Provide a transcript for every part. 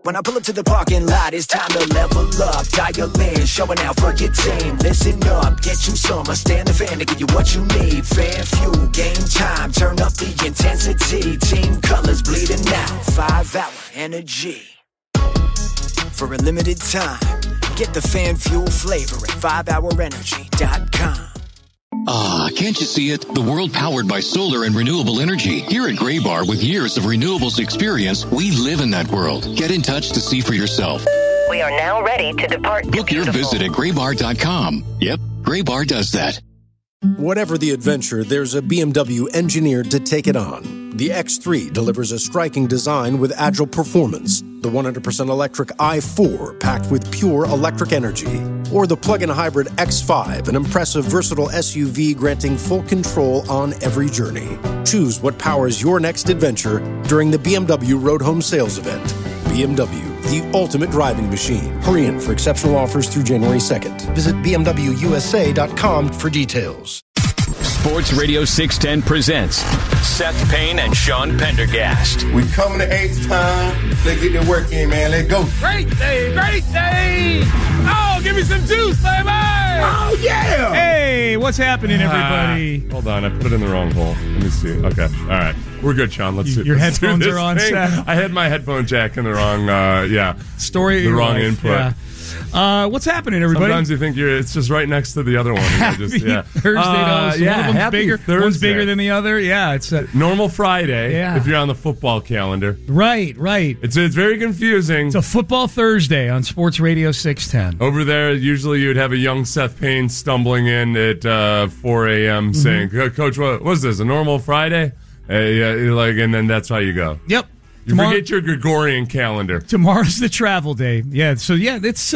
When I pull up to the parking lot, it's time to level up. Dial in, showing out for your team. Listen up, get you some. Stand the fan to give you what you need. Fan fuel, game time, turn up the intensity. Team colors bleeding out, 5-hour energy. For a limited time, get the fan fuel flavor at 5hourenergy.com. Ah, can't you see it? The world powered by solar and renewable energy. Here at Graybar, with years of renewables experience, we live in that world. Get in touch to see for yourself. We are now ready to depart. Book your visit at graybar.com. Yep, Graybar does that. Whatever the adventure, there's a BMW engineered to take it on. The X3 delivers a striking design with agile performance. The 100% electric i4 packed with pure electric energy. Or the plug-in hybrid X5, an impressive, versatile SUV granting full control on every journey. Choose what powers your next adventure during the BMW Road Home Sales Event. BMW, the ultimate driving machine. Hurry in for exceptional offers through January 2nd. Visit BMWUSA.com for details. Sports Radio 610 presents Seth Payne and Sean Pendergast. We coming to H time. Let's get the work in, man. Let's go. Great day, great day. Oh, give me some juice, baby. Oh, yeah. Hey, what's happening, everybody? Hold on, I put it in the wrong hole. Let me see. Okay, all right. We're good, Sean. Let's Your let's headphones do this are on, thing. Seth? I had my headphone jack in the wrong, Story. the wrong life. input. Yeah. What's happening, everybody? Sometimes you think it's just right next to the other one. Happy Thursday. One of them's happy bigger. Thursday. One's bigger than the other. Yeah, it's normal Friday. Yeah. If you're on the football calendar, right. It's very confusing. It's a football Thursday on Sports Radio 610. Over there, usually you'd have a young Seth Payne stumbling in at 4 a.m. saying, "Coach, what was this? A normal Friday?" And then that's how you go. Yep. You forget your Gregorian calendar. Tomorrow's the travel day. Yeah. So it's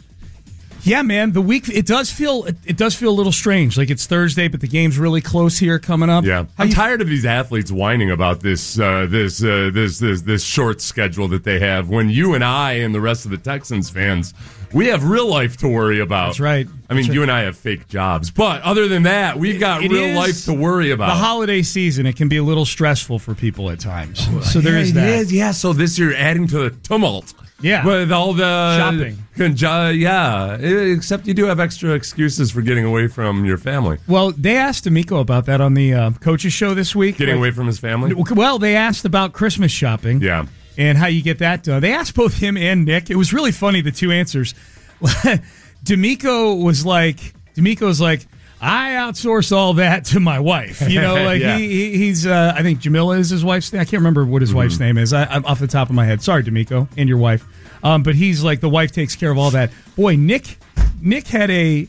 man. The week it does feel a little strange. Like it's Thursday, but the game's really close here coming up. Yeah, I'm tired of these athletes whining about this short schedule that they have. When you and I and the rest of the Texans fans, we have real life to worry about. That's right. I mean, you and I have fake jobs, but other than that, we've got real life to worry about. The holiday season, it can be a little stressful for people at times. So there is that. Yeah, so this year adding to the tumult. Yeah. With all the shopping. Yeah. Except you do have extra excuses for getting away from your family. Well, they asked D'Amico about that on the coaches show this week. Getting away from his family? Well, they asked about Christmas shopping. Yeah. And how you get that done. They asked both him and Nick. It was really funny, the two answers. D'Amico was like, I outsource all that to my wife. You know, like yeah. he's I think Jamila is his wife's name. I can't remember what his wife's name is. I'm off the top of my head. Sorry, D'Amico, and your wife. But he's like, the wife takes care of all that. Boy, Nick had a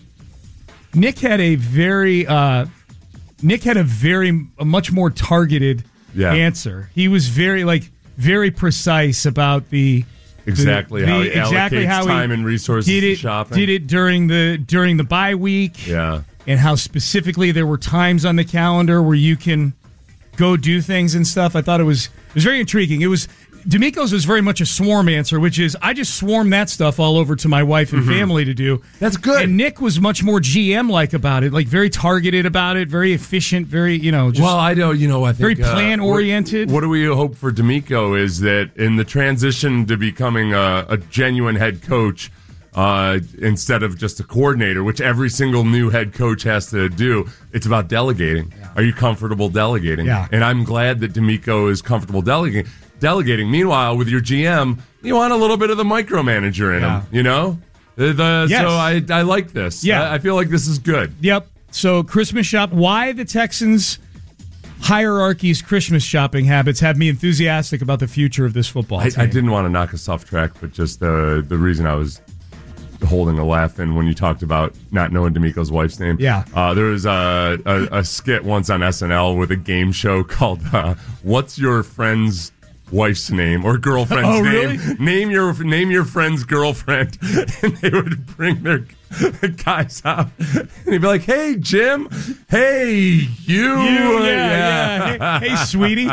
much more targeted answer. He was very precise about exactly how he allocates time and resources to shopping. Did it during the bye week. Yeah. And how specifically there were times on the calendar where you can go do things and stuff. I thought it was very intriguing. D'Amico's was very much a swarm answer, which is I just swarm that stuff all over to my wife and family to do. That's good. And Nick was much more GM-like about it, like very targeted about it, very efficient, very, I think very plan-oriented. What do we hope for D'Amico is that in the transition to becoming a genuine head coach, instead of just a coordinator, which every single new head coach has to do, it's about delegating. Yeah. Are you comfortable delegating? Yeah. And I'm glad that D'Amico is comfortable delegating. Meanwhile, with your GM, you want a little bit of the micromanager in him, you know? Yes. So I like this. Yeah. I feel like this is good. Yep. So Christmas shop, why the Texans hierarchy's Christmas shopping habits have me enthusiastic about the future of this football team. I didn't want to knock us off track, but just the reason I was holding a laugh in when you talked about not knowing D'Amico's wife's name. Yeah. There was a skit once on SNL with a game show called What's Your Friend's Wife's Name or Girlfriend's Name? Really? Name your friend's girlfriend. And they would bring their guys out and he'd be like, hey Jim, hey you yeah. Hey sweetie.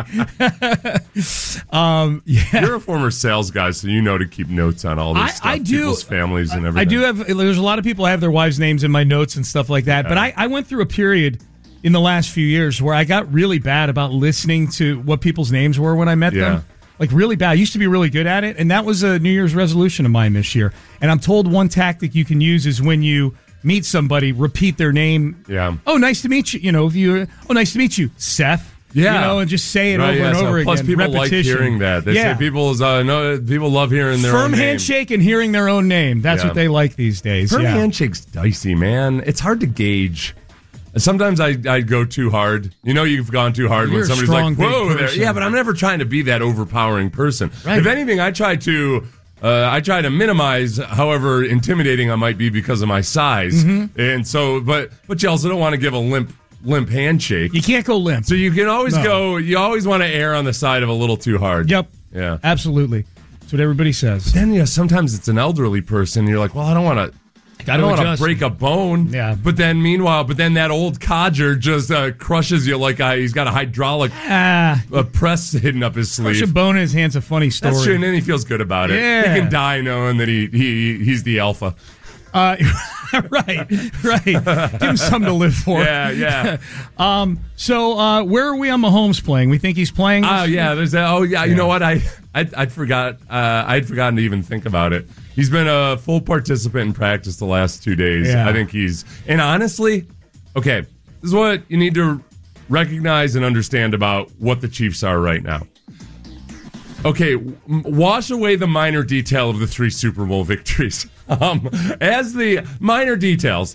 You're a former sales guy, so you know to keep notes on all this stuff, people's families and everything. I do have. There's a lot of people I have their wives' names in my notes and stuff like that, but I went through a period in the last few years where I got really bad about listening to what people's names were when I met them. like really bad. I used to be really good at it, and that was a New Year's resolution of mine this year. And I'm told one tactic you can use is when you meet somebody, repeat their name. Yeah. Oh, nice to meet you. You know, nice to meet you, Seth. Yeah. You know, and just say it over and over again. Plus, people like hearing that. They say people love hearing their own firm name. handshake and hearing their own name. That's what they like these days. Firm handshake's dicey, man. It's hard to gauge. Sometimes I go too hard. You know, you've gone too hard when somebody's like, "Whoa, there." Yeah, but I'm never trying to be that overpowering person. Right. If anything, I try to minimize however intimidating I might be because of my size. Mm-hmm. And so, but you also don't want to give a limp handshake. You can't go limp. So you can always go. You always want to err on the side of a little too hard. Yep. Yeah. Absolutely. That's what everybody says. But then sometimes it's an elderly person. And you're like, well, I don't want to. I don't want to break a bone. Yeah. But then that old codger just crushes you like he's got a hydraulic press hidden up his sleeve. Crush a bone in his hand's a funny story. That's true, and then he feels good about it. Yeah. He can die knowing that he's the alpha. Right. Give him something to live for. Yeah. So where are we on Mahomes playing? We think he's playing? Oh, yeah. There's that. Oh, yeah. You know what? I'd forgotten to even think about it. He's been a full participant in practice the last 2 days. Yeah. I think and honestly, okay, this is what you need to recognize and understand about what the Chiefs are right now. Okay, wash away the minor detail of the 3 Super Bowl victories. As the minor details,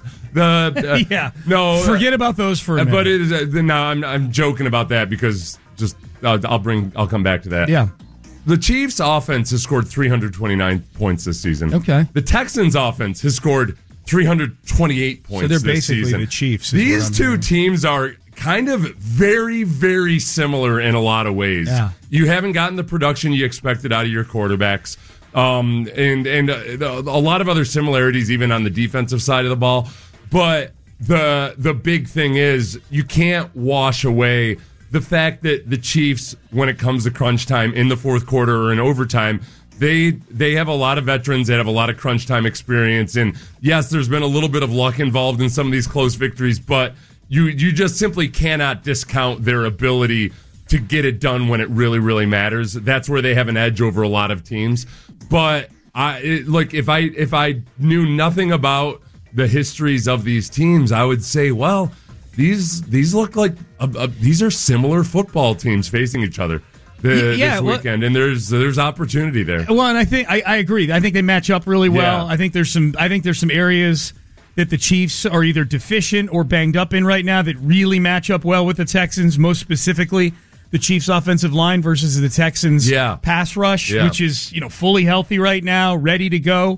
forget about those for a minute. But it is now. I'm joking about that because I'll come back to that. Yeah. The Chiefs' offense has scored 329 points this season. Okay. The Texans' offense has scored 328 points this season. So they're basically the Chiefs. These two teams are kind of very, very similar in a lot of ways. Yeah. You haven't gotten the production you expected out of your quarterbacks. And a lot of other similarities even on the defensive side of the ball. But the big thing is you can't wash away the fact that the Chiefs, when it comes to crunch time in the fourth quarter or in overtime, they have a lot of veterans that have a lot of crunch time experience. And yes, there's been a little bit of luck involved in some of these close victories, but you just simply cannot discount their ability to get it done when it really, really matters. That's where they have an edge over a lot of teams. But if I knew nothing about the histories of these teams, I would say, well, these look like these are similar football teams facing each other this weekend, and there's opportunity there. Well, and I think I agree. I think they match up really well. Yeah. I think there's some areas that the Chiefs are either deficient or banged up in right now that really match up well with the Texans. Most specifically, the Chiefs' offensive line versus the Texans' pass rush, which is fully healthy right now, ready to go.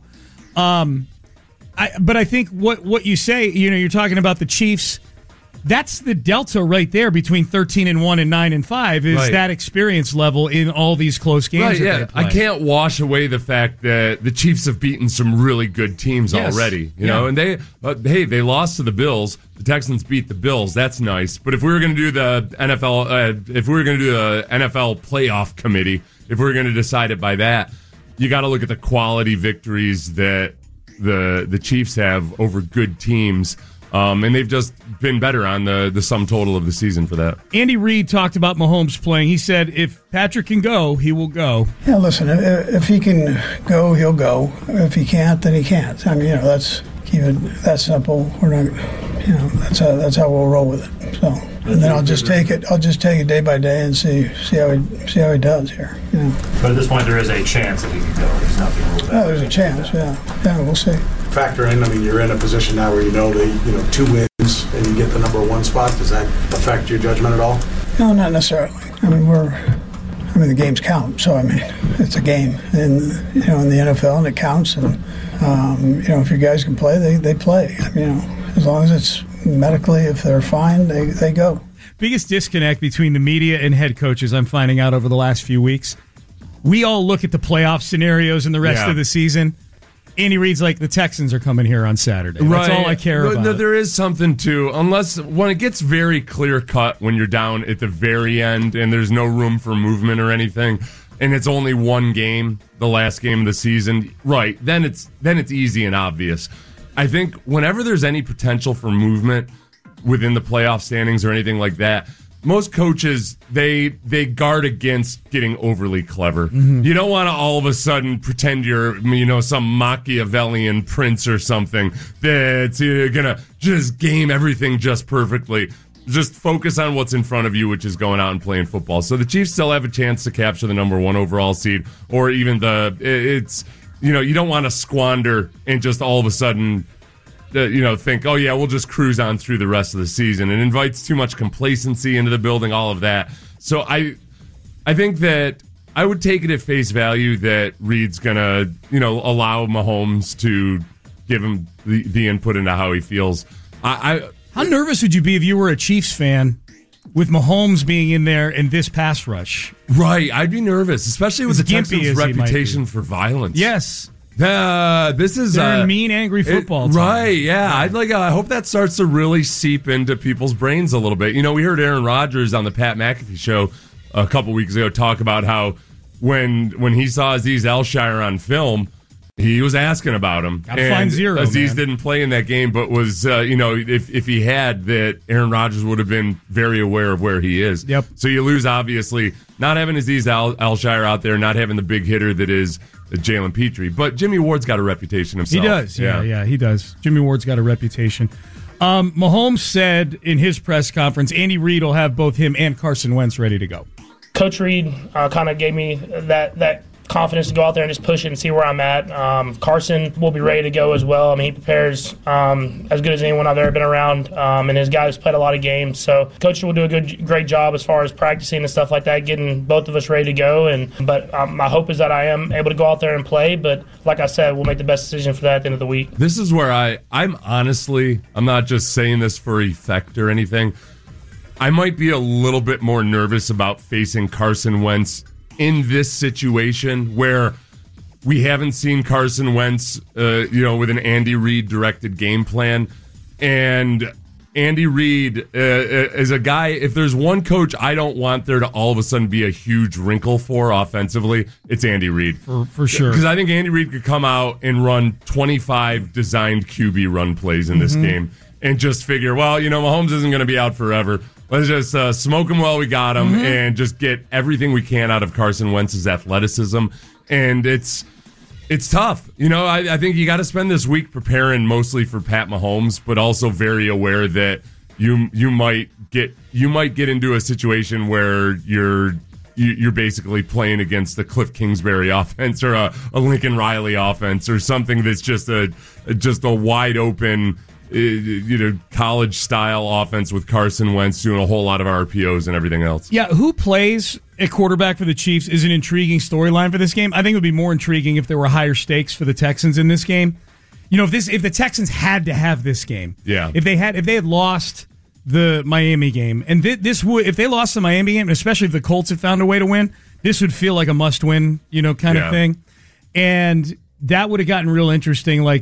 But I think what you say, you're talking about the Chiefs. That's the delta right there between 13-1 and 9-5 is that experience level in all these close games. Right, yeah. I can't wash away the fact that the Chiefs have beaten some really good teams already. You know, and they lost to the Bills. The Texans beat the Bills. That's nice. But if we were going to do the NFL, NFL playoff committee, if we were going to decide it by that, you got to look at the quality victories that the Chiefs have over good teams. And they've just been better on the sum total of the season for that. Andy Reid talked about Mahomes playing. He said, if Patrick can go, he will go. Yeah, listen, if he can go, he'll go. If he can't, then he can't. I mean, let's keep it that simple. We're not, that's how we'll roll with it. So, and then I'll just take it day by day and see how he does here. But at this point, there is a chance that he can go. There's nothing ruled out. Yeah, there's a chance. Yeah, we'll see. Factor in. I mean, you're in a position now where that 2 wins and you get the number 1 spot. Does that affect your judgment at all? No, not necessarily. I mean, the games count. So I mean, it's a game, and in the NFL, and it counts. And if your guys can play, they play. I mean, as long as it's medically, if they're fine, they go. Biggest disconnect between the media and head coaches I'm finding out over the last few weeks. We all look at the playoff scenarios and the rest of the season. Andy Reid's like, the Texans are coming here on Saturday. That's all I care about. There is something to, unless when it gets very clear cut when you're down at the very end and there's no room for movement or anything, and it's only one game, the last game of the season, right? Then it's easy and obvious. I think whenever there's any potential for movement within the playoff standings or anything like that, most coaches, they guard against getting overly clever. You don't want to all of a sudden pretend you're, some Machiavellian prince or something that's going to just game everything just perfectly. Just focus on what's in front of you, which is going out and playing football. So the Chiefs still have a chance to capture the number 1 overall seed, or even you don't want to squander and just all of a sudden, think, oh yeah, we'll just cruise on through the rest of the season. It invites too much complacency into the building, all of that. So I think that I would take it at face value that Reid's gonna, allow Mahomes to give him the input into how he feels. How nervous would you be if you were a Chiefs fan with Mahomes being in there in this pass rush? Right, I'd be nervous, especially with the Texans' reputation for violence. Yes. This is a mean, angry football team. Right, yeah. I hope that starts to really seep into people's brains a little bit. We heard Aaron Rodgers on the Pat McAfee show a couple weeks ago talk about how when he saw Aziz Al-Shire on film, he was asking about him. Gotta find zero. Aziz didn't play in that game, but was, if he had, that Aaron Rodgers would have been very aware of where he is. Yep. So you lose, obviously, not having Aziz Al-Shire out there, not having the big hitter that is Jalen Petrie. But Jimmy Ward's got a reputation himself. He does. Yeah, he does. Jimmy Ward's got a reputation. Mahomes said in his press conference, Andy Reid will have both him and Carson Wentz ready to go. Coach Reid kind of gave me that confidence to go out there and just push it and see where I'm at. Carson will be ready to go as well. I mean, he prepares as good as anyone I've ever been around, and his guys played a lot of games. So Coach will do a great job as far as practicing and stuff like that, getting both of us ready to go. But my hope is that I am able to go out there and play. But like I said, we'll make the best decision for that at the end of the week. This is where I'm honestly, I'm not just saying this for effect or anything. I might be a little bit more nervous about facing Carson Wentz in this situation where we haven't seen Carson Wentz, with an Andy Reid directed game plan. And Andy Reid is a guy, if there's one coach I don't want there to all of a sudden be a huge wrinkle for offensively, it's Andy Reid. For sure. Because I think Andy Reid could come out and run 25 designed QB run plays in this game and just figure, Mahomes isn't going to be out forever. Let's just smoke him while we got him and just get everything we can out of Carson Wentz's athleticism. And it's tough. I think you got to spend this week preparing mostly for Pat Mahomes, but also very aware that you might get into a situation where you're basically playing against the Cliff Kingsbury offense or a Lincoln Riley offense or something that's just a wide open, college style offense with Carson Wentz doing a whole lot of RPOs and everything else. Yeah, who plays at quarterback for the Chiefs is an intriguing storyline for this game. I think it would be more intriguing if there were higher stakes for the Texans in this game. If the Texans had to have this game. Yeah. If they had lost the Miami game, and if they lost the Miami game, especially if the Colts had found a way to win, this would feel like a must-win, kind of thing. And that would have gotten real interesting, like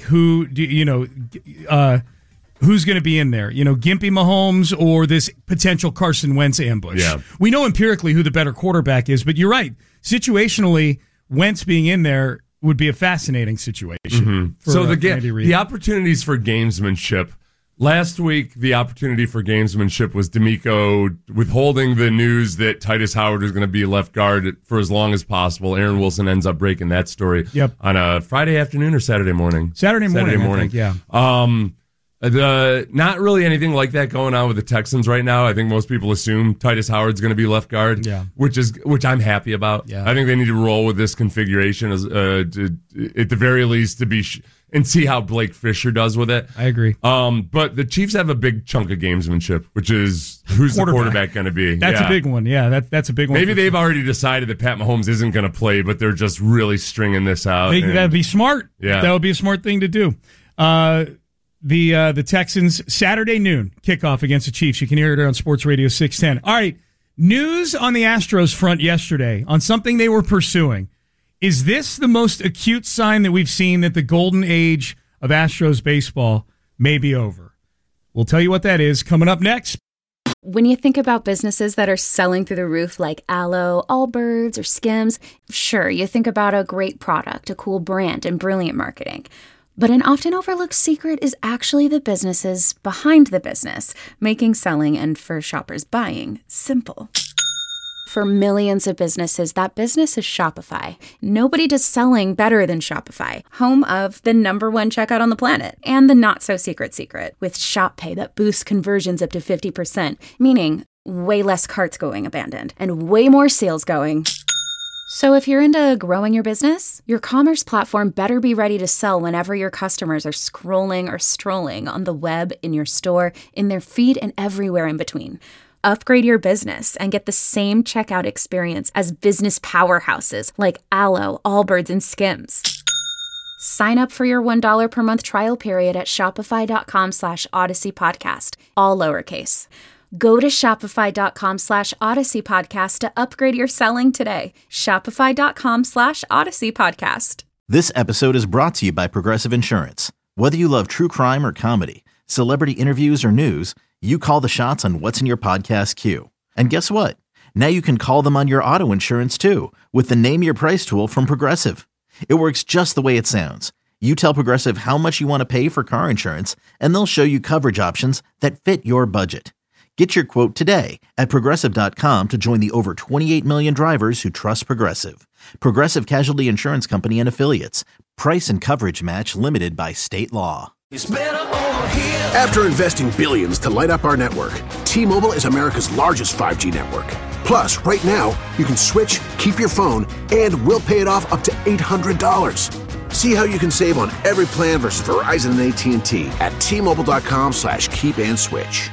who's going to be in there? Gimpy Mahomes or this potential Carson Wentz ambush? Yeah. We know empirically who the better quarterback is, but you're right. Situationally, Wentz being in there would be a fascinating situation. So the opportunities for gamesmanship. Last week, the opportunity for gamesmanship was D'Amico withholding the news that Titus Howard is going to be left guard for as long as possible. Aaron Wilson ends up breaking that story on a Friday afternoon or Saturday morning? Saturday morning. I think, yeah. Not really anything like that going on with the Texans right now. I think most people assume Titus Howard's going to be left guard, which I'm happy about. Yeah. I think they need to roll with this configuration at the very least to be and see how Blake Fisher does with it. I agree. But the Chiefs have a big chunk of gamesmanship, which is who's the quarterback going to be? That's a big one. Yeah, that's a big one. Maybe they've already decided that Pat Mahomes isn't going to play, but they're just really stringing this out. That'd be smart. Yeah. That would be a smart thing to do. The Texans, Saturday noon, kickoff against the Chiefs. You can hear it on Sports Radio 610. All right, news on the Astros front yesterday on something they were pursuing. Is this the most acute sign that we've seen that the golden age of Astros baseball may be over? We'll tell you what that is coming up next. When you think about businesses that are selling through the roof like Aloe, Allbirds, or Skims, sure, you think about a great product, a cool brand, and brilliant marketing. But an often overlooked secret is actually the businesses behind the business, making selling and for shoppers buying simple. For millions of businesses, that business is Shopify. Nobody does selling better than Shopify, home of the #1 checkout on the planet and the not-so-secret secret with Shop Pay that boosts conversions up to 50%, meaning way less carts going abandoned and way more sales going. So if you're into growing your business, your commerce platform better be ready to sell whenever your customers are scrolling or strolling on the web, in your store, in their feed, and everywhere in between. Upgrade your business and get the same checkout experience as business powerhouses like Alo, Allbirds, and Skims. Sign up for your $1 per month trial period at shopify.com/Odyssey Podcast, all lowercase. Go to shopify.com/Odyssey Podcast to upgrade your selling today. Shopify.com/Odyssey Podcast. This episode is brought to you by Progressive Insurance. Whether you love true crime or comedy, celebrity interviews or news, you call the shots on what's in your podcast queue. And guess what? Now you can call them on your auto insurance too with the Name Your Price tool from Progressive. It works just the way it sounds. You tell Progressive how much you want to pay for car insurance, and they'll show you coverage options that fit your budget. Get your quote today at Progressive.com to join the over 28 million drivers who trust Progressive. Progressive Casualty Insurance Company and Affiliates. Price and coverage match limited by state law. After investing billions to light up our network, T-Mobile is America's largest 5G network. Plus, right now, you can switch, keep your phone, and we'll pay it off up to $800. See how you can save on every plan versus Verizon and AT&T at T-Mobile.com/keep-and-switch.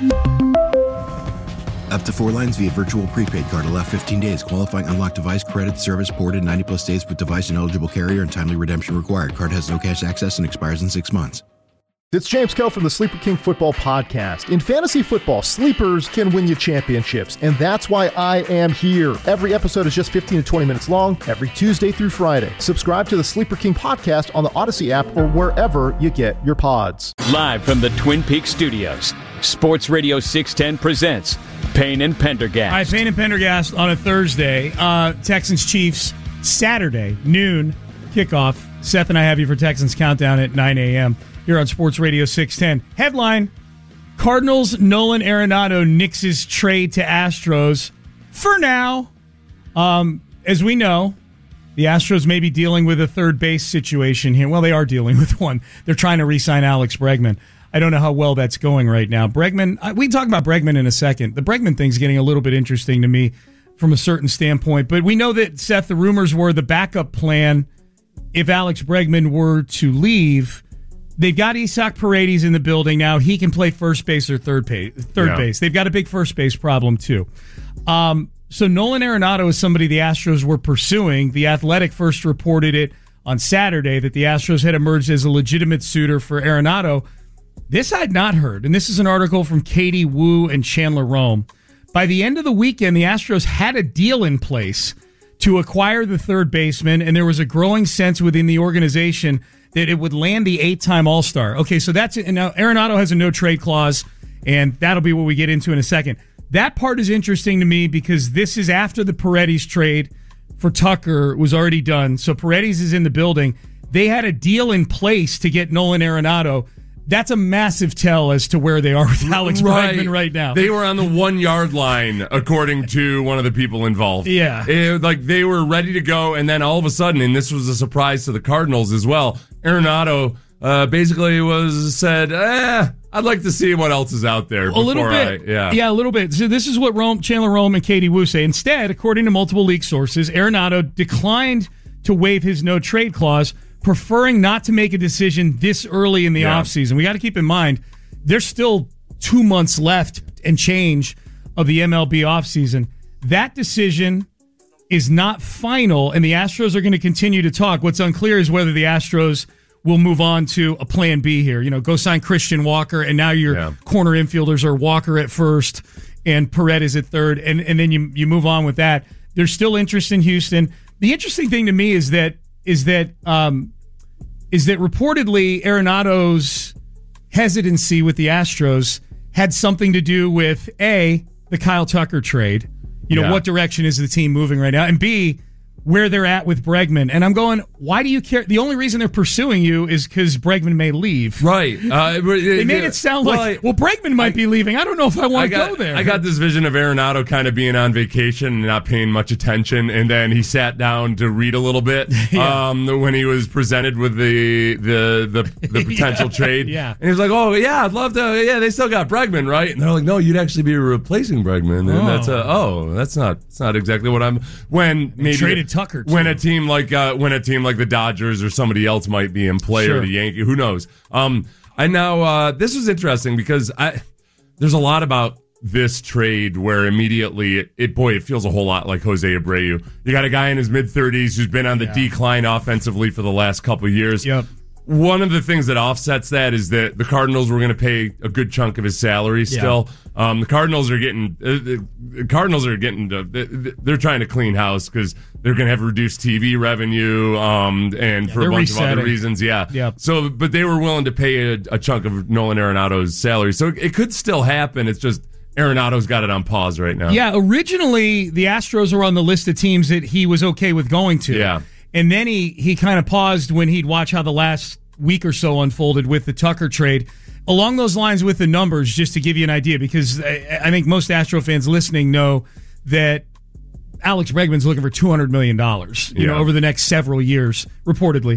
Up to 4 lines via virtual prepaid card. Allow 15 days. Qualifying unlocked device credit service ported 90-plus days with device and eligible carrier and timely redemption required. Card has no cash access and expires in 6 months. It's James Koh from the Sleeper King Football Podcast. In fantasy football, sleepers can win you championships, and that's why I am here. Every episode is just 15 to 20 minutes long, every Tuesday through Friday. Subscribe to the Sleeper King Podcast on the Odyssey app or wherever you get your pods. Live from the Twin Peaks studios, Sports Radio 610 presents Payne and Pendergast. All right, Payne and Pendergast on a Thursday. Texans-Chiefs, Saturday, noon, kickoff. Seth and I have you for Texans Countdown at 9 a.m. here on Sports Radio 610. Headline, Cardinals' Nolan Arenado nixes trade to Astros for now. As we know, the Astros may be dealing with a third base situation here. Well, they are dealing with one. They're trying to re-sign Alex Bregman. I don't know how well that's going right now. Bregman, we can talk about Bregman in a second. The Bregman thing's getting a little bit interesting to me from a certain standpoint. But we know that, Seth, the rumors were the backup plan if Alex Bregman were to leave. They've got Isaac Paredes in the building now. He can play first base or third base. They've got a big first base problem, too. So Nolan Arenado is somebody the Astros were pursuing. The Athletic first reported it on Saturday that the Astros had emerged as a legitimate suitor for Arenado. This I'd not heard, and this is an article from Katie Wu and Chandler Rome. By the end of the weekend, the Astros had a deal in place to acquire the third baseman, and there was a growing sense within the organization that it would land the 8-time All-Star. Okay, so that's it. And now Arenado has a no-trade clause, and that'll be what we get into in a second. That part is interesting to me because this is after the Paredes trade for Tucker was already done. So Paredes is in the building. They had a deal in place to get Nolan Arenado. That's a massive tell as to where they are with Alex Bregman right now. They were on the 1-yard line, according to one of the people involved. Yeah. They were ready to go, and then all of a sudden, and this was a surprise to the Cardinals as well, Arenado basically said, I'd like to see what else is out there. A little bit. Yeah, a little bit. So this is what Chandler Rome and Katie Wu say. Instead, according to multiple league sources, Arenado declined to waive his no-trade clause, preferring not to make a decision this early in the offseason. We got to keep in mind, there's still 2 months left and change of the MLB offseason. That decision is not final, and the Astros are going to continue to talk. What's unclear is whether the Astros will move on to a plan B here. Go sign Christian Walker, and now your corner infielders are Walker at first and Paredes at third, and then you move on with that. There's still interest in Houston. The interesting thing to me is that reportedly Arenado's hesitancy with the Astros had something to do with A, the Kyle Tucker trade. What direction is the team moving right now? And B, where they're at with Bregman. And I'm going, why do you care? The only reason they're pursuing you is because Bregman may leave. Right. They made it sound like, Bregman might be leaving. I don't know if I want to go there. I got this vision of Arenado kind of being on vacation and not paying much attention, and then he sat down to read a little bit when he was presented with the potential trade. Yeah. And he was like, oh, yeah, I'd love to. Yeah, they still got Bregman, right? And they're like, no, you'd actually be replacing Bregman. And that's not exactly what I'm... When maybe... Traded Tucker, too. When a team like the Dodgers or somebody else might be in play, or the Yankees, who knows? I now this was interesting because there's a lot about this trade where immediately it feels a whole lot like Jose Abreu. You got a guy in his mid-30s who's been on the decline offensively for the last couple of years. Yep. One of the things that offsets that is that the Cardinals were going to pay a good chunk of his salary still. The Cardinals are getting they're trying to clean house because they're going to have reduced TV revenue and for a bunch of other reasons. Yeah. So, but they were willing to pay a chunk of Nolan Arenado's salary. So it could still happen. It's just Arenado's got it on pause right now. Yeah. Originally, the Astros were on the list of teams that he was okay with going to. Yeah. And then he kind of paused when he'd watch how the last week or so unfolded with the Tucker trade. Along those lines with the numbers, just to give you an idea, because I think most Astro fans listening know that Alex Bregman's looking for $200 million over the next several years, reportedly.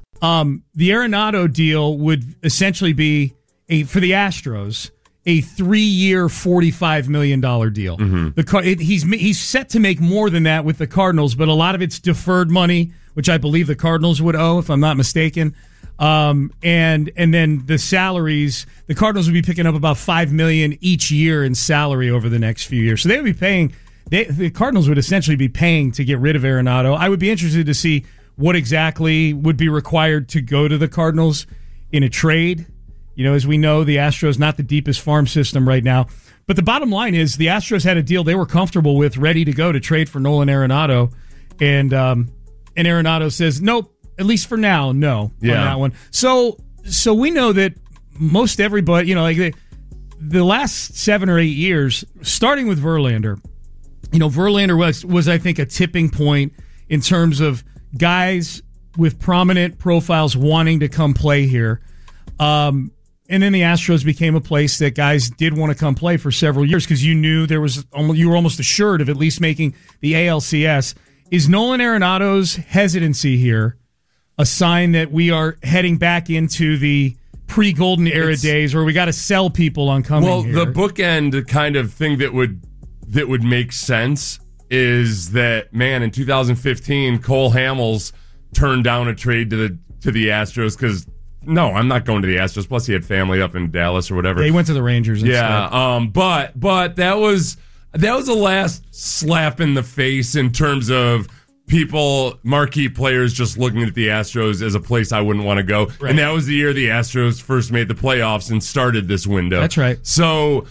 The Arenado deal would essentially be, for the Astros, a 3-year, $45 million deal. Mm-hmm. He's set to make more than that with the Cardinals, but a lot of it's deferred money, which I believe the Cardinals would owe, if I'm not mistaken. And then the salaries, the Cardinals would be picking up about $5 million each year in salary over the next few years. So they would be paying. The Cardinals would essentially be paying to get rid of Arenado. I would be interested to see what exactly would be required to go to the Cardinals in a trade. As we know, the Astros not the deepest farm system right now. But the bottom line is the Astros had a deal they were comfortable with, ready to go to trade for Nolan Arenado, and Arenado says nope. At least for now, no on that one. So we know that most everybody, the last 7 or 8 years, starting with Verlander, Verlander was I think a tipping point in terms of guys with prominent profiles wanting to come play here. And then the Astros became a place that guys did want to come play for several years because you knew you were almost assured of at least making the ALCS. Is Nolan Arenado's hesitancy here a sign that we are heading back into the pre-Golden Era days where we got to sell people on coming here? The bookend kind of thing that would make sense is that, man, in 2015, Cole Hamels turned down a trade to the Astros because, no, I'm not going to the Astros. Plus, he had family up in Dallas or whatever. They went to the Rangers instead. Yeah, but that was the last slap in the face in terms of marquee players just looking at the Astros as a place I wouldn't want to go. Right. And that was the year the Astros first made the playoffs and started this window. That's right. So,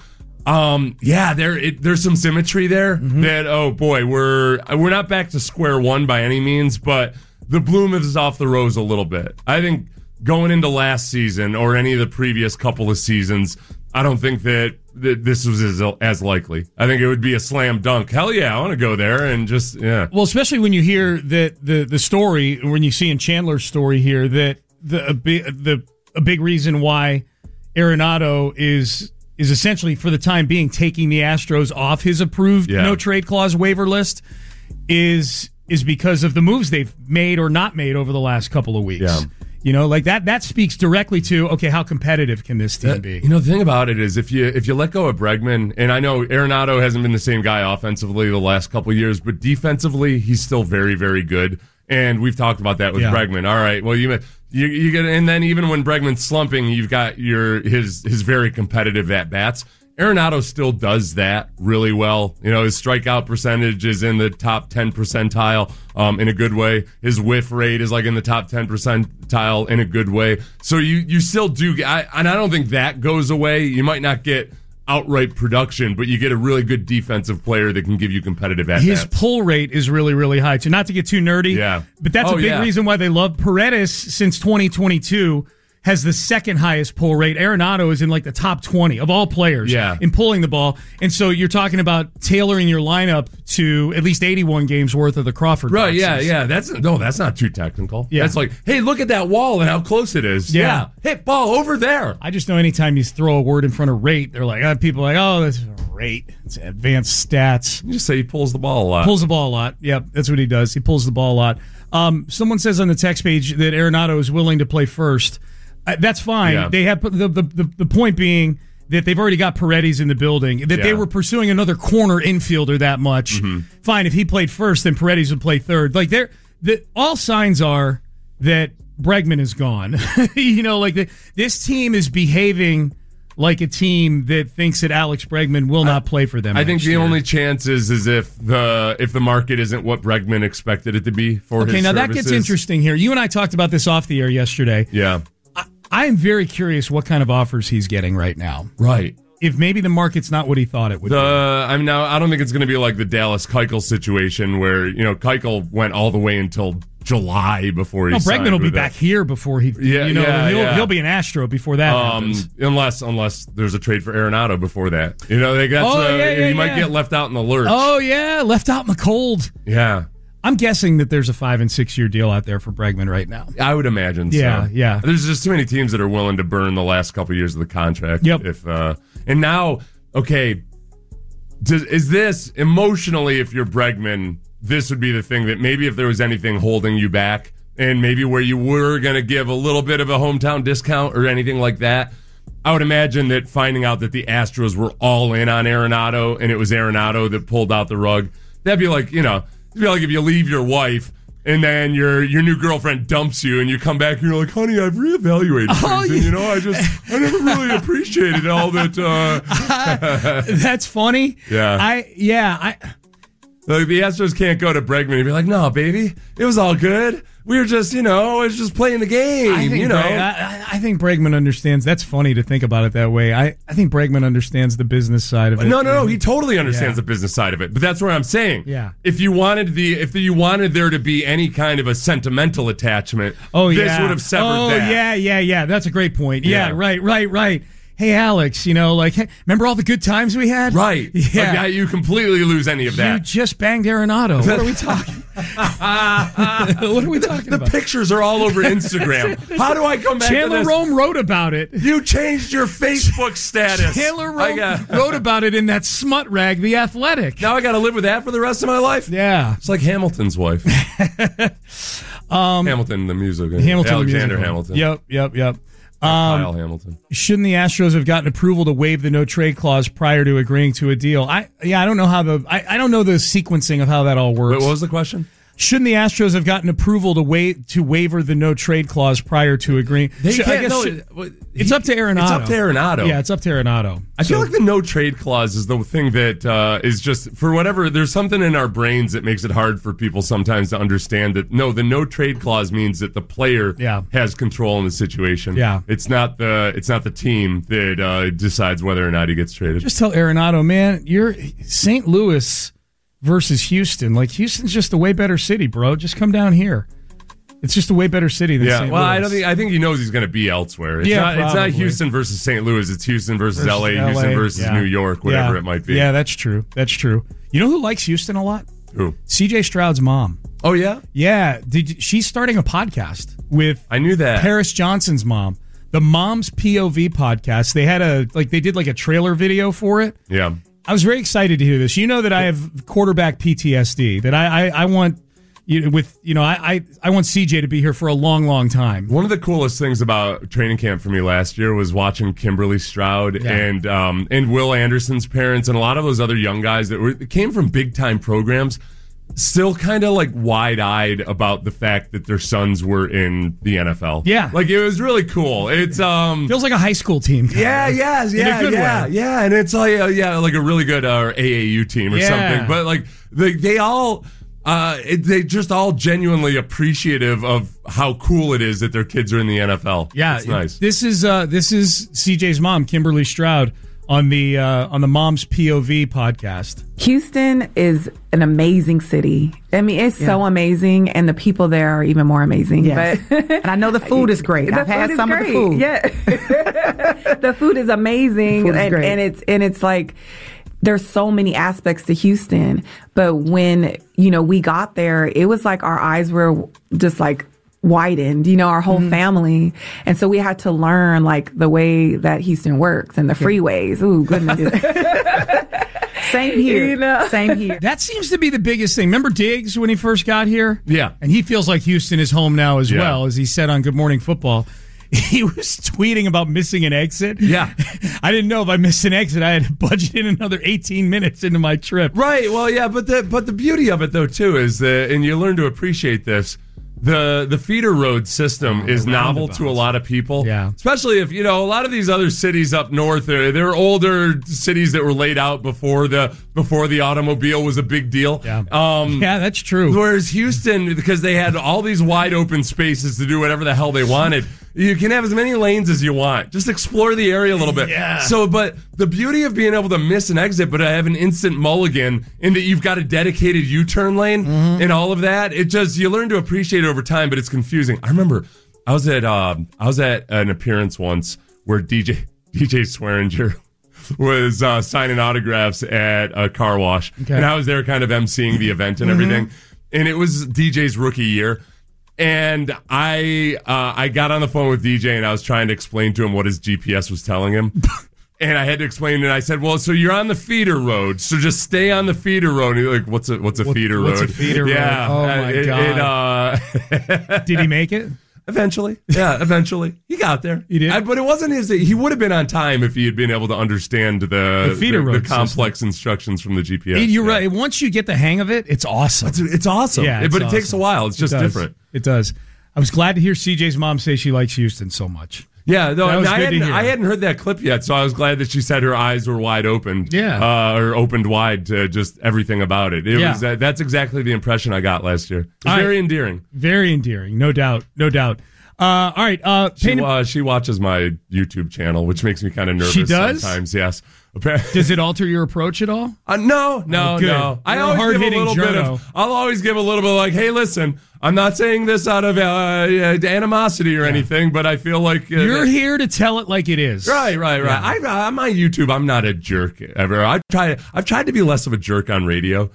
there's some symmetry there that, oh boy, we're not back to square one by any means, but the bloom is off the rose a little bit. I think going into last season or any of the previous couple of seasons, I don't think that this was as likely. I think it would be a slam dunk. Hell yeah, I want to go there and just, yeah. Well, especially when you hear that the story, when you see in Chandler's story here, that a big reason why Arenado is essentially, for the time being, taking the Astros off his approved no-trade clause waiver list is because of the moves they've made or not made over the last couple of weeks. Yeah. That speaks directly to, okay, how competitive can this team be? The thing about it is if you let go of Bregman, and I know Arenado hasn't been the same guy offensively the last couple of years, but defensively, he's still very, very good. And we've talked about that with Bregman. All right, well, you get, and then even when Bregman's slumping, you've got his very competitive at-bats. Arenado still does that really well. His strikeout percentage is in the top 10 percentile in a good way. His whiff rate is like in the top 10 percentile in a good way. So you still do, and I don't think that goes away. You might not get outright production, but you get a really good defensive player that can give you competitive at-bats. His pull rate is really, really high, too. Not to get too nerdy, but that's a big reason why they love Paredes since 2022. has the second highest pull rate. Arenado is in like the top 20 of all players in pulling the ball. And so you're talking about tailoring your lineup to at least 81 games worth of the Crawford boxes. Yeah. That's not too technical. Yeah. That's like, hey, look at that wall and how close it is. Yeah. Hit ball over there. I just know anytime you throw a word in front of rate, they're like, people are like, oh, that's rate. It's advanced stats. You just say he pulls the ball a lot. Pulls the ball a lot. Yep, that's what he does. He pulls the ball a lot. Someone says on the text page that Arenado is willing to play first. That's fine. Yeah. They have the point being that they've already got Paredes in the building, that they were pursuing another corner infielder that much. Mm-hmm. Fine, if he played first, then Paredes would play third. Like all signs are that Bregman is gone. This team is behaving like a team that thinks that Alex Bregman will not play for them. I think the year. only chance is if the market isn't what Bregman expected it to be for his services. Okay, now that gets interesting here. You and I talked about this off the air yesterday. Yeah. I am very curious what kind of offers he's getting right now. Right. If maybe the market's not what he thought it would be. I mean, now I don't think it's going to be like the Dallas Keuchel situation where, Keuchel went all the way until July before he signed. Bregman will be back here before he, he'll be an Astro before that happens. Unless there's a trade for Arenado before that. He might get left out in the lurch. Oh, yeah, left out in the cold. Yeah. I'm guessing that there's a 5 and 6 year deal out there for Bregman right now. I would imagine so. Yeah. There's just too many teams that are willing to burn the last couple of years of the contract. Yep. And now, okay, is this emotionally, if you're Bregman, this would be the thing that maybe if there was anything holding you back and maybe where you were going to give a little bit of a hometown discount or anything like that, I would imagine that finding out that the Astros were all in on Arenado and it was Arenado that pulled out the rug, that'd be like, it'd be like if you leave your wife and then your new girlfriend dumps you and you come back and you're like, honey, I've reevaluated things. And, I never really appreciated all that. That's funny. Yeah. Like the Astros can't go to Bregman and be like, no, baby, it was all good. We were just, it's just playing the game, I think Bregman understands. That's funny to think about it that way. I think Bregman understands the business side of it. No, he totally understands the business side of it. But that's what I'm saying. Yeah. If you wanted there to be any kind of a sentimental attachment, this would have severed that. Yeah. That's a great point. Yeah. Right. Hey, Alex, remember all the good times we had? Right. Yeah. Like, you completely lose any of that. You just banged Arenado. What are we talking? What are we talking about? The pictures are all over Instagram. How do I come back Chandler to this? Rome wrote about it. You changed your Facebook status. Chandler Rome wrote about it in that smut rag, The Athletic. Now I got to live with that for the rest of my life? Yeah. It's like Hamilton's wife. Hamilton, the musical. Alexander Hamilton. Yep. Kyle Hamilton. Shouldn't the Astros have gotten approval to waive the no trade clause prior to agreeing to a deal? I don't know how I don't know the sequencing of how that all works. Wait, what was the question? Shouldn't the Astros have gotten approval to waiver the no trade clause prior to agreeing? It's up to Arenado. It's up to Arenado. Yeah, it's up to Arenado. I feel like the no trade clause is the thing that is just, for whatever, there's something in our brains that makes it hard for people sometimes to understand that, no, the no trade clause means that the player has control in the situation. Yeah. It's not the team that decides whether or not he gets traded. Just tell Arenado, man, you're St. Louis versus Houston. Like, Houston's just a way better city, bro. Just come down here. It's just a way better city than St. Louis. I think he knows he's going to be elsewhere. It's not Houston versus St. Louis. It's Houston versus LA, Houston versus New York, whatever it might be. Yeah, that's true. You know who likes Houston a lot? Who? CJ Stroud's mom. Oh, yeah? Yeah. She's starting a podcast with I knew that. Paris Johnson's mom. The Mom's POV podcast. They had they did a trailer video for it. Yeah. I was very excited to hear this. You know that I have quarterback PTSD. That I want I want CJ to be here for a long, long time. One of the coolest things about training camp for me last year was watching Kimberly Stroud and Will Anderson's parents and a lot of those other young guys that came from big time programs. Still kind of wide-eyed about the fact that their sons were in the NFL. Yeah. It was really cool. It's feels like a high school team. Yeah. And it's like a really good AAU team or something. But they just all genuinely appreciative of how cool it is that their kids are in the NFL. Yeah. It's nice. This is CJ's mom, Kimberly Stroud, on the Mom's POV podcast. Houston is an amazing city. I mean, it's so amazing, and the people there are even more amazing. Yes. But and I know the food is great. I've had some of the food. Yeah, the food is amazing, The food is great. and it's like there's so many aspects to Houston. But when we got there, it was like our eyes were just like widened, our whole family. And so we had to learn like the way that Houston works and the freeways. Ooh, goodness. Same here. Same here. That seems to be the biggest thing. Remember Diggs when he first got here? Yeah. And he feels like Houston is home now as well, as he said on Good Morning Football. He was tweeting about missing an exit. Yeah. I didn't know if I missed an exit, I had to budget in another 18 minutes into my trip. Right. Well, yeah, but the beauty of it, though, too, is that, and you learn to appreciate this, the feeder road system is novel to a lot of people. Yeah. Especially if, a lot of these other cities up north, they're older cities that were laid out before the automobile was a big deal. Yeah. Yeah, that's true. Whereas Houston, because they had all these wide open spaces to do whatever the hell they wanted, you can have as many lanes as you want. Just explore the area a little bit. Yeah. So, but the beauty of being able to miss an exit, but have an instant mulligan in that you've got a dedicated U-turn lane and all of that, you learn to appreciate it over time, but it's confusing. I remember I was at an appearance once where DJ Swearinger was signing autographs at a car wash. Okay. And I was there kind of emceeing the event and everything. And it was DJ's rookie year. And I got on the phone with DJ and I was trying to explain to him what his GPS was telling him. And I had to explain it. I said, well, so you're on the feeder road, so just stay on the feeder road. And he's like, what's a feeder road? What's a feeder road? Yeah. Oh, my God. Did he make it? Eventually. Yeah, eventually. He got there. He did? But it wasn't he would have been on time if he had been able to understand the feeder road the complex instructions from the GPS. You're right. Once you get the hang of it, it's awesome. It's awesome. Yeah, but it takes a while. It's just different. It does. I was glad to hear CJ's mom say she likes Houston so much. Yeah, no, I hadn't heard that clip yet, so I was glad that she said her eyes were wide open. Yeah. Or opened wide to just everything about it. That's exactly the impression I got last year. It's very endearing. Very endearing, no doubt. All right. She watches my YouTube channel, which makes me kind of nervous. She does? Sometimes, yes. Does it alter your approach at all? No. I'll always give a little bit like, hey, listen, I'm not saying this out of animosity or anything, but I feel like you're here to tell it like it is. Right. Yeah. I'm on YouTube. I'm not a jerk ever. I've tried to be less of a jerk on radio.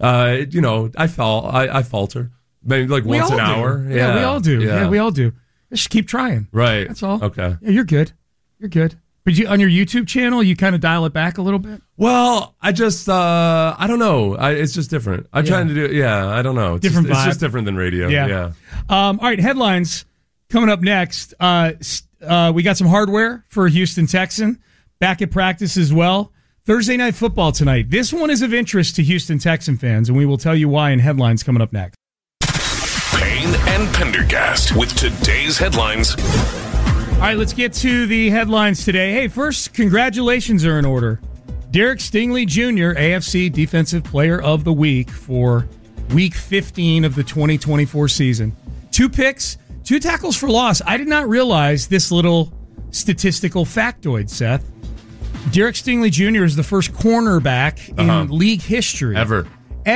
I falter maybe like once an hour. Yeah, we all do. Yeah, we all do. Just keep trying. Right. That's all. Okay. Yeah, you're good. But on your YouTube channel, you kind of dial it back a little bit? Well, I just, I don't know. It's just different. I'm trying to do, I don't know. It's just different than radio. Yeah. All right, headlines coming up next. We got some hardware for Houston Texan. Back at practice as well. Thursday Night Football tonight. This one is of interest to Houston Texan fans, and we will tell you why in headlines coming up next. Payne and Pendergast with today's headlines. All right, let's get to the headlines today. Hey, first, congratulations are in order. Derek Stingley Jr., AFC Defensive Player of the Week for Week 15 of the 2024 season. 2 picks, 2 tackles for loss. I did not realize this little statistical factoid, Seth. Derek Stingley Jr. is the first cornerback in league history. Ever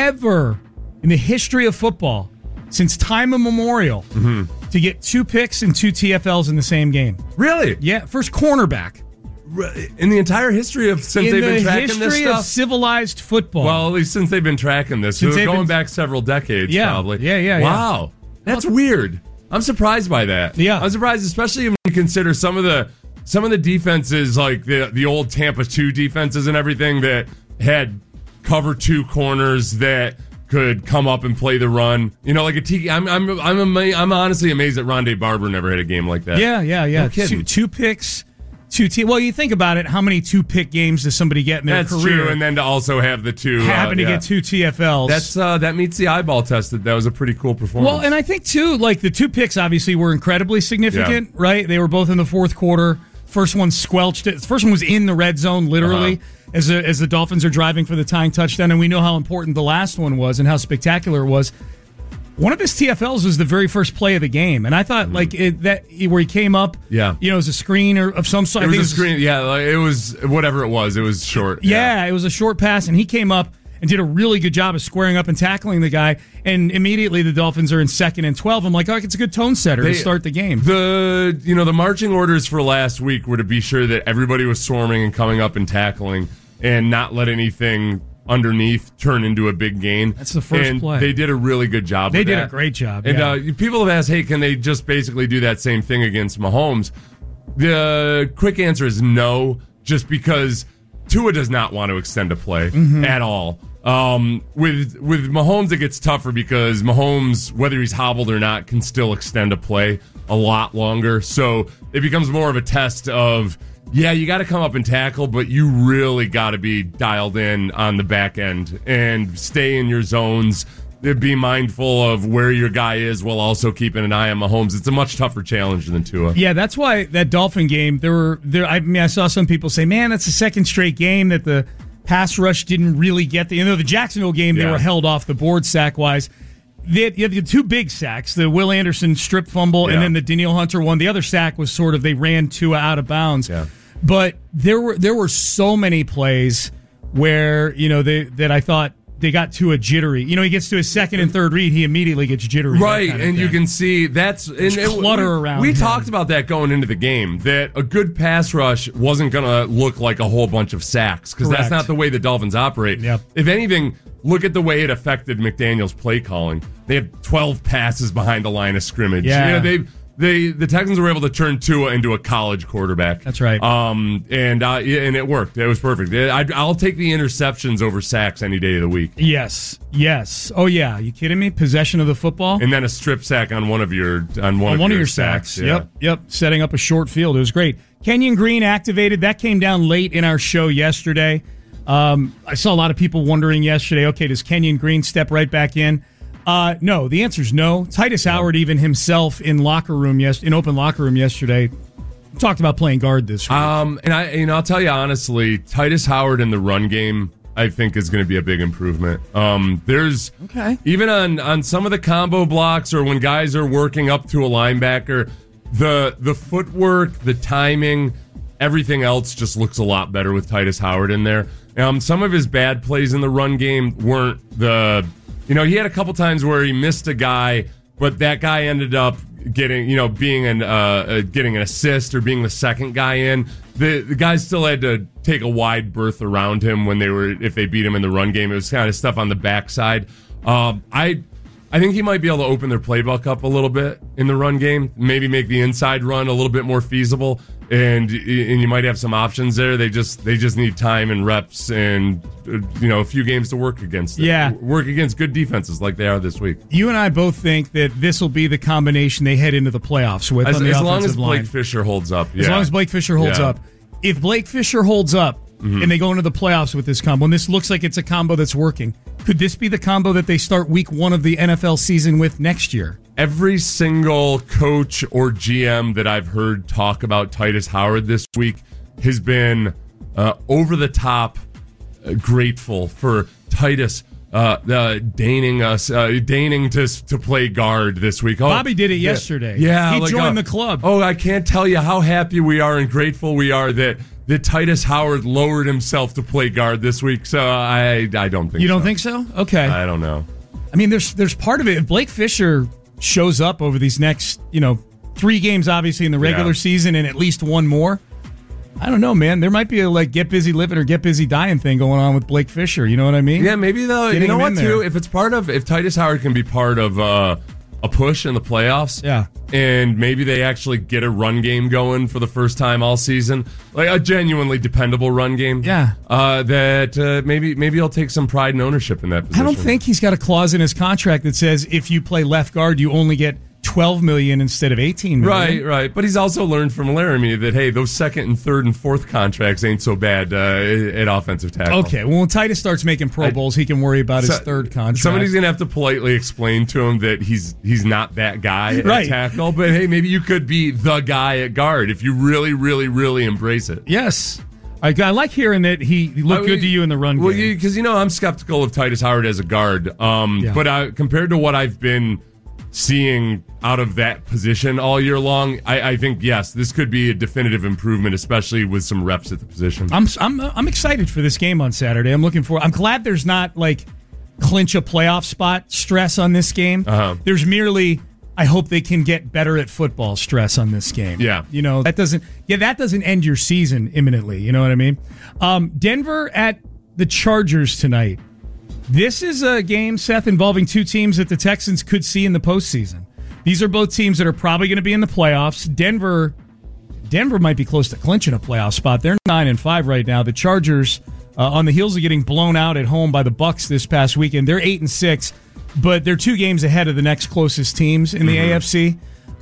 In the history of football. Since time immemorial, to get 2 picks and 2 TFLs in the same game. Really? Yeah, first cornerback. In the entire history of since they've been tracking this stuff? In the history of civilized football. Well, at least since they've been tracking this. So going back several decades, probably. Yeah. Wow. That's weird. I'm surprised by that. Yeah. I'm surprised, especially when you consider some of the defenses, like the old Tampa 2 defenses and everything that had cover 2 corners that could come up and play the run. Like a Tiki. I'm honestly amazed that Rondé Barber never had a game like that. Yeah. No kidding. 2 picks, 2 T. Well, you think about it, how many 2-pick games does somebody get in their career? That's true, and then to also have the 2 happen to get 2 TFLs. That meets the eyeball test. That was a pretty cool performance. Well, and I think too, like the 2 picks obviously were incredibly significant, right? They were both in the fourth quarter. First one squelched it. The first one was in the red zone, literally. As the Dolphins are driving for the tying touchdown, and we know how important the last one was and how spectacular it was. One of his TFLs was the very first play of the game, and I thought where he came up, it was a screen or of some sort. It was a screen, it was whatever it was. It was short. Yeah, it was a short pass, and he came up and did a really good job of squaring up and tackling the guy. And immediately the Dolphins are in 2nd and 12. I'm like, it's a good tone setter to start the game. The marching orders for last week were to be sure that everybody was swarming and coming up and tackling, and not let anything underneath turn into a big gain. That's the first play. They did a really good job. They did a great job. And people have asked, hey, can they just basically do that same thing against Mahomes? The quick answer is no, just because Tua does not want to extend a play at all. With Mahomes, it gets tougher because Mahomes, whether he's hobbled or not, can still extend a play a lot longer. So it becomes more of a test of, you got to come up and tackle, but you really got to be dialed in on the back end and stay in your zones. Be mindful of where your guy is while also keeping an eye on Mahomes. It's a much tougher challenge than Tua. Yeah, that's why that Dolphin game, I saw some people say, man, that's the second straight game that the pass rush didn't really get the Jacksonville game, they were held off the board sack-wise. You have the two big sacks, the Will Anderson strip fumble and then the Danielle Hunter one. The other sack was sort of, they ran Tua out of bounds. Yeah. But there were so many plays where, that I thought they got Tua jittery. He gets to his second and third read, he immediately gets jittery. Right, and you can see that's clutter around. We talked about that going into the game, that a good pass rush wasn't going to look like a whole bunch of sacks, because that's not the way the Dolphins operate. Yep. If anything, look at the way it affected McDaniel's play calling. They had 12 passes behind the line of scrimmage. Yeah. The Texans were able to turn Tua into a college quarterback. That's right. And it worked. It was perfect. I'll take the interceptions over sacks any day of the week. Yes. Oh yeah. You kidding me? Possession of the football, and then a strip sack on one of your sacks. Yeah. Yep. Setting up a short field. It was great. Kenyon Green activated. That came down late in our show yesterday. I saw a lot of people wondering yesterday. Okay, does Kenyon Green step right back in? No, the answer is no. Titus Howard, even himself in open locker room yesterday, talked about playing guard this week. And I'll tell you honestly, Titus Howard in the run game, I think, is going to be a big improvement. There's even on some of the combo blocks or when guys are working up to a linebacker, the footwork, the timing, everything else just looks a lot better with Titus Howard in there. Some of his bad plays in the run game weren't he had a couple times where he missed a guy, but that guy ended up getting an assist or being the second guy in. The guys still had to take a wide berth around him if they beat him in the run game. It was kind of stuff on the backside. I think he might be able to open their playbook up a little bit in the run game, maybe make the inside run a little bit more feasible, and you might have some options there. They just need time and reps and a few games to work against it. Yeah. Work against good defenses like they are this week. You and I both think that this will be the combination they head into the playoffs with on the offensive line. As long as Blake Fisher holds up. Yeah. As long as Blake Fisher holds up. If Blake Fisher holds up and they go into the playoffs with this combo, and this looks like it's a combo that's working, could this be the combo that they start week 1 of the NFL season with next year? Every single coach or GM that I've heard talk about Titus Howard this week has been over the top grateful for Titus deigning to play guard this week. Bobby did it yesterday. Yeah, he joined the club. Oh, I can't tell you how happy we are and grateful we are that Titus Howard lowered himself to play guard this week. So I don't think. You don't think so? Okay. I don't know. I mean, there's part of it. If Blake Fisher shows up over these next 3 games, obviously in the regular season, and at least one more, I don't know, man. There might be a get busy living or get busy dying thing going on with Blake Fisher. You know what I mean? Yeah, maybe though. You know what too? If Titus Howard can be part of a push in the playoffs, and maybe they actually get a run game going for the first time all season, like a genuinely dependable run game. Yeah, maybe he'll take some pride and ownership in that position. I don't think he's got a clause in his contract that says if you play left guard, you only get $12 million instead of $18 million. Right. But he's also learned from Laramie that, hey, those second and third and fourth contracts ain't so bad at offensive tackle. Okay, well, when Titus starts making Pro Bowls, he can worry about his third contract. Somebody's going to have to politely explain to him that he's not that guy at tackle. But, hey, maybe you could be the guy at guard if you really, really, really embrace it. Yes. I like hearing that he looked good to you in the run game. Well, because, I'm skeptical of Titus Howard as a guard. But compared to what I've been seeing out of that position all year long, I think, yes, this could be a definitive improvement, especially with some reps at the position. I'm excited for this game on Saturday. I'm glad there's not like clinch a playoff spot stress on this game. There's merely, I hope they can get better at football stress on this game. Yeah. That doesn't end your season imminently. You know what I mean? Denver at the Chargers tonight. This is a game, Seth, involving two teams that the Texans could see in the postseason. These are both teams that are probably going to be in the playoffs. Denver might be close to clinching a playoff spot. They're 9-5 right now. The Chargers, on the heels of getting blown out at home by the Bucs this past weekend, they're 8-6, but they're 2 games ahead of the next closest teams in the AFC.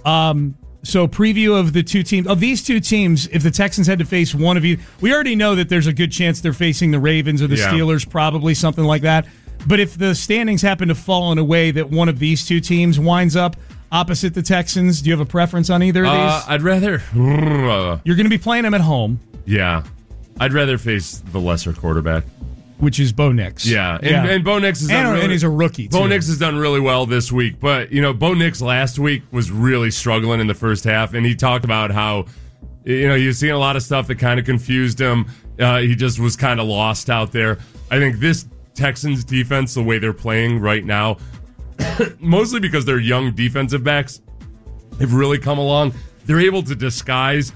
So preview of these two teams, if the Texans had to face one of you, we already know that there's a good chance they're facing the Ravens or the Steelers, probably something like that. But if the standings happen to fall in a way that one of these two teams winds up opposite the Texans, do you have a preference on either of these? I'd rather... You're going to be playing them at home. Yeah. I'd rather face the lesser quarterback. Which is Bo Nix. Yeah. And Bo Nix has done and he's a rookie, too. Bo Nix has done really well this week. But, Bo Nix last week was really struggling in the first half, and he talked about how, you've seen a lot of stuff that kind of confused him. He just was kind of lost out there. I think this Texans defense, the way they're playing right now, mostly because they're young defensive backs, have really come along. They're able to disguise,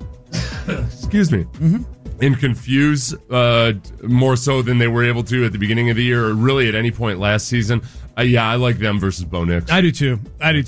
excuse me, and confuse more so than they were able to at the beginning of the year or really at any point last season. I like them versus Bo Nix. I do too.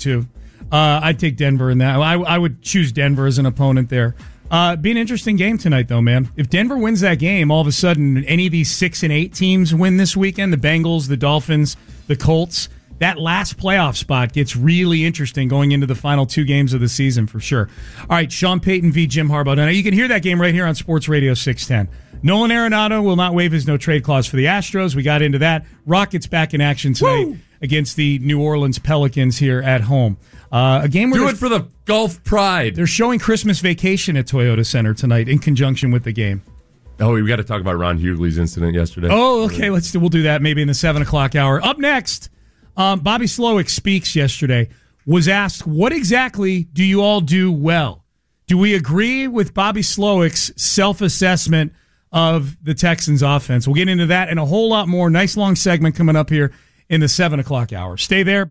I'd take Denver in that. I would choose Denver as an opponent there. Be an interesting game tonight, though, man. If Denver wins that game, all of a sudden, any of these 6-8 teams win this weekend, the Bengals, the Dolphins, the Colts, that last playoff spot gets really interesting going into the final 2 games of the season for sure. All right, Sean Payton v. Jim Harbaugh. Now, you can hear that game right here on Sports Radio 610. Nolan Arenado will not waive his no-trade clause for the Astros. We got into that. Rockets back in action tonight against the New Orleans Pelicans here at home. A game where do it for the Gulf Pride. They're showing Christmas Vacation at Toyota Center tonight in conjunction with the game. Oh, we got to talk about Ron Hughley's incident yesterday. Oh, okay. We'll do that maybe in the 7 o'clock hour. Up next, Bobby Slowik speaks yesterday. Was asked, what exactly do you all do well? Do we agree with Bobby Slowik's self-assessment of the Texans offense? We'll get into that and a whole lot more. Nice long segment coming up here in the 7 o'clock hour. Stay there.